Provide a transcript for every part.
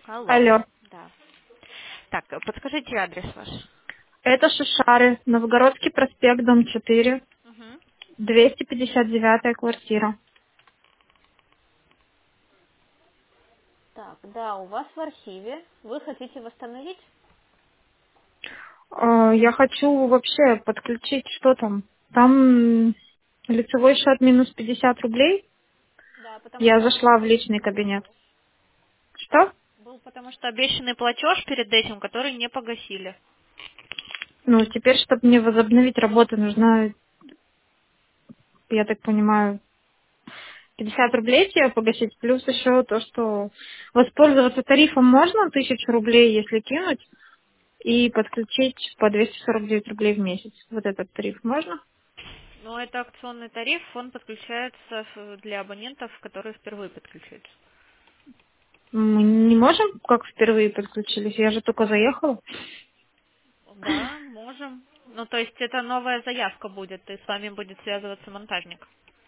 Алло. Алло. Да. Так, подскажите адрес ваш. Это Шишары, Новгородский проспект, дом 4, Мгм. 259 квартира. Так, да, у вас в архиве. Вы хотите восстановить? Я хочу вообще подключить, что там? Там лицевой счет минус 50 рублей. Да, потому Я что был зашла в личный обещанный кабинет. платеж. Что? Был потому что обещанный платеж перед этим, который не погасили. Ну, теперь, чтобы мне возобновить работу, нужно, я так понимаю, 50 рублей тебе погасить, плюс еще то, что воспользоваться тарифом можно, 1000 рублей, если кинуть, и подключить по 249 рублей в месяц. Вот этот тариф можно? Но это акционный тариф, он подключается для абонентов, которые впервые подключаются. Мы не можем, как впервые подключились? Я же только заехала. Да, можем. Ну, то есть это новая заявка будет, и с вами будет связываться монтажник.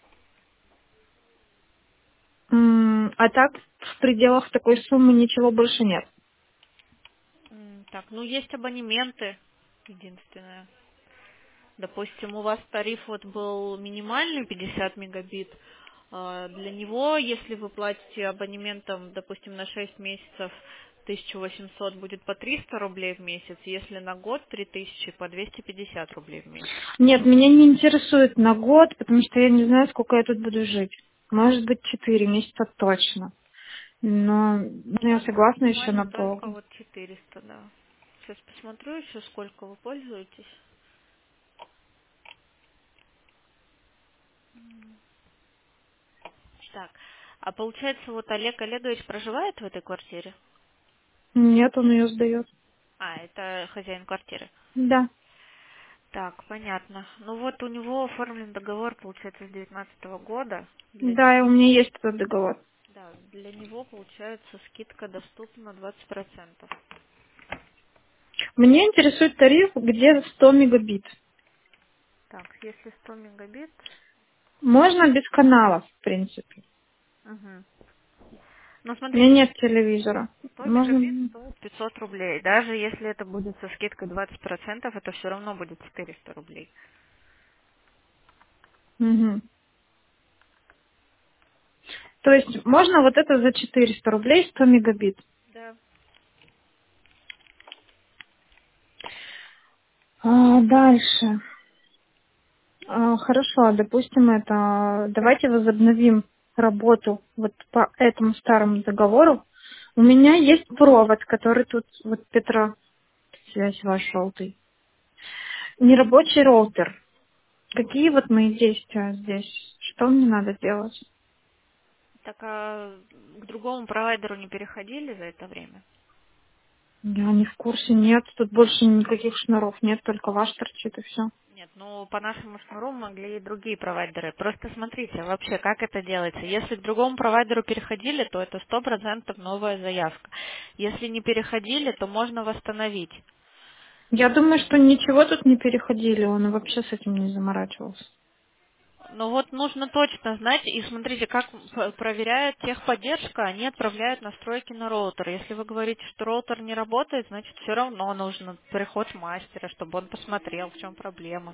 А так, в пределах такой суммы ничего больше нет. Так, ну есть абонементы, единственное. Допустим, у вас тариф вот был минимальный 50 мегабит. Для него, если вы платите абонементом, допустим, на 6 месяцев 1800, будет по 300 рублей в месяц. Если на год 3000, по 250 рублей в месяц. Нет, меня не интересует на год, потому что я не знаю, сколько я тут буду жить. Может быть, 4 месяца точно. Но я Да, согласна еще максимально на только полгода. вот 400, да. Сейчас посмотрю еще, сколько вы пользуетесь. Так, а получается, вот Олег Олегович проживает в этой квартире? Нет, он ее сдает. А, это хозяин квартиры. Да. Так, понятно. Ну вот у него оформлен договор, получается, с 2019 года. Для Да, и у него, меня есть этот договор. да, для него получается скидка доступна 20%. Мне интересует тариф, где 100 мегабит. Так, если 100 мегабит, Можно без каналов, в принципе. угу. Ну У меня смотрите, нет телевизора. 100 мегабит Можно... стоит 500 рублей. Даже если это будет со скидкой 20%, это все равно будет 400 рублей. Мгм. То есть можно вот это за 400 рублей 100 мегабит. Да. Дальше. Хорошо, допустим, это... Давайте возобновим работу вот по этому старому договору. У меня есть провод, который тут, вот Петра, связь ваш желтый. Нерабочий роутер. Какие вот мои действия здесь? Что мне надо делать? Так а к другому провайдеру не переходили за это время? Я не в курсе, нет. Тут больше никаких шнуров нет, только ваш торчит и все. Нет, ну по нашему шнуру могли и другие провайдеры. Просто смотрите, вообще, как это делается. Если к другому провайдеру переходили, то это 100% новая заявка. Если не переходили, то можно восстановить. Я думаю, что ничего тут не переходили, он вообще с этим не заморачивался. Но вот нужно точно знать, и смотрите, как проверяет техподдержка, они отправляют настройки на роутер. Если вы говорите, что роутер не работает, значит все равно нужно приход мастера, чтобы он посмотрел, в чем проблема.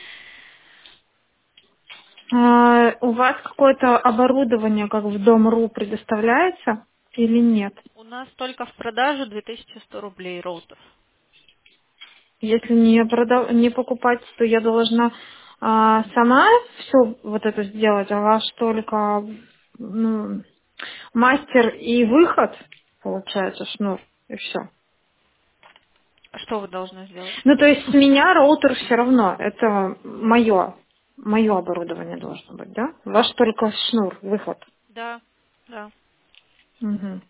У вас какое-то оборудование, как в Дом.ру, предоставляется или нет? У нас только в продаже 2100 рублей роутер. Если не покупать, то я должна сама все вот это сделать, а ваш только ну, мастер и выход, получается, шнур, и все. Что вы должны сделать? Ну, то есть с меня роутер все равно, это мое оборудование должно быть, да? Ваш только шнур, выход. Да, да. Мгм.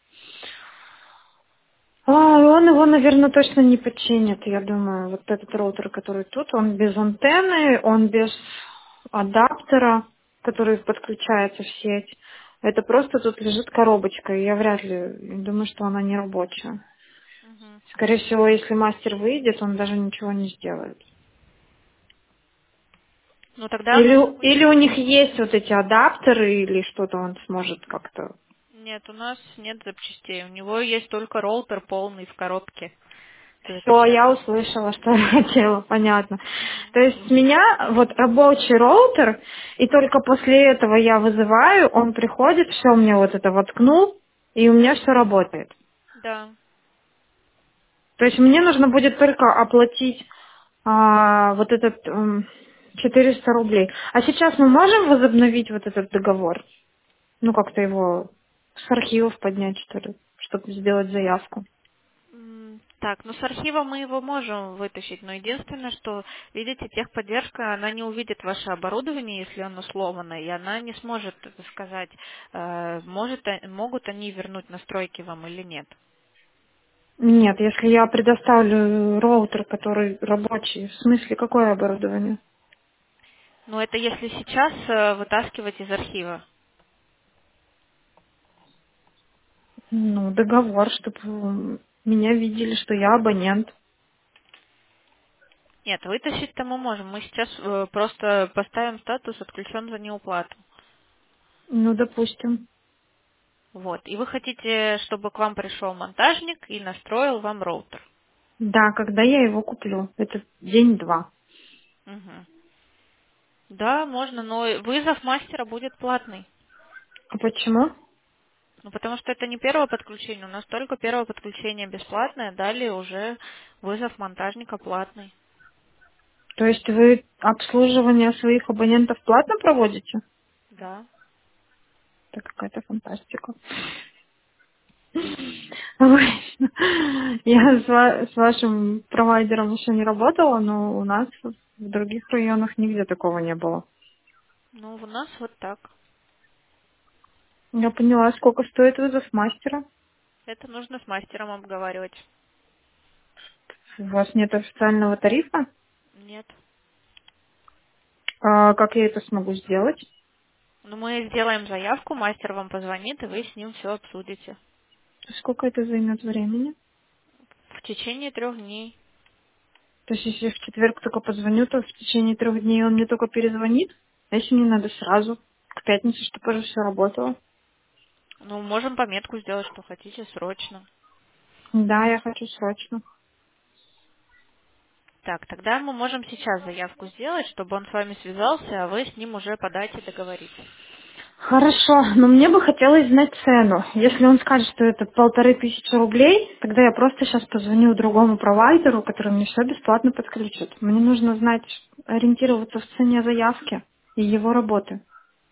Он его, наверное, точно не починит, я думаю. Вот этот роутер, который тут, он без антенны, он без адаптера, который подключается в сеть. Это просто тут лежит коробочка, и я вряд ли думаю, что она не рабочая. Мгм. Скорее всего, если мастер выйдет, он даже ничего не сделает. Ну тогда Или, нужно будет... или у них есть вот эти адаптеры, или что-то он сможет как-то... Нет, у нас нет запчастей. У него есть только роутер полный в коробке Все, я запечатанный. услышала, что я хотела, понятно. Мгм. То есть с меня вот рабочий роутер, и только после этого я вызываю, он приходит, все мне вот это воткнул, и у меня все работает. Да. То есть мне нужно будет только оплатить вот этот 400 рублей. А сейчас мы можем возобновить вот этот договор? Ну, как-то его с архивов поднять, что ли, чтобы сделать заявку. Так, ну с архива мы его можем вытащить, но единственное, что, видите, техподдержка, она не увидит ваше оборудование, если оно сломано, и она не сможет сказать, могут они вернуть настройки вам или нет. Нет, если я предоставлю роутер, который рабочий, в смысле, какое оборудование? Но это если сейчас вытаскивать из архива. Ну, договор, чтобы меня видели, что я абонент. Нет, вытащить-то мы можем. Мы сейчас просто поставим статус «отключен за неуплату». Ну, допустим. Вот. И вы хотите, чтобы к вам пришел монтажник и настроил вам роутер. Да, когда я его куплю. Это день-два. Мгм. Да, можно, но вызов мастера будет платный. А почему? Ну, потому что это не первое подключение, у нас только первое подключение бесплатное, далее уже вызов монтажника платный. То есть вы обслуживание своих абонентов платно проводите? Да. Это какая-то фантастика. Ой, я с вашим провайдером еще не работала, но у нас в других районах нигде такого не было. Ну, у нас вот так. Я поняла, сколько стоит вызов мастера. Это нужно с мастером обговаривать. У вас нет официального тарифа? Нет. А как я это смогу сделать? Ну, мы сделаем заявку, мастер вам позвонит, и вы с ним все обсудите. Сколько это займет времени? В течение 3 дней. То есть, если я в четверг только позвоню, то в течение 3 дней он мне только перезвонит? А если мне надо сразу, к пятнице, чтобы уже все работало? Ну, можем пометку сделать, что хотите срочно. Да, я хочу срочно. Так, тогда мы можем сейчас заявку сделать, чтобы он с вами связался, а вы с ним уже подать и договориться. Хорошо, но мне бы хотелось знать цену. Если он скажет, что это 1500 рублей, тогда я просто сейчас позвоню другому провайдеру, который мне все бесплатно подключит. Мне нужно знать, ориентироваться в цене заявки и его работы.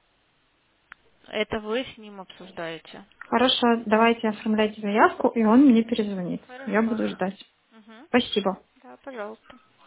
Это вы с ним обсуждаете. Хорошо, давайте оформлять заявку, и он мне перезвонит. Я Хорошо. буду ждать. Угу. Спасибо. Да, пожалуйста.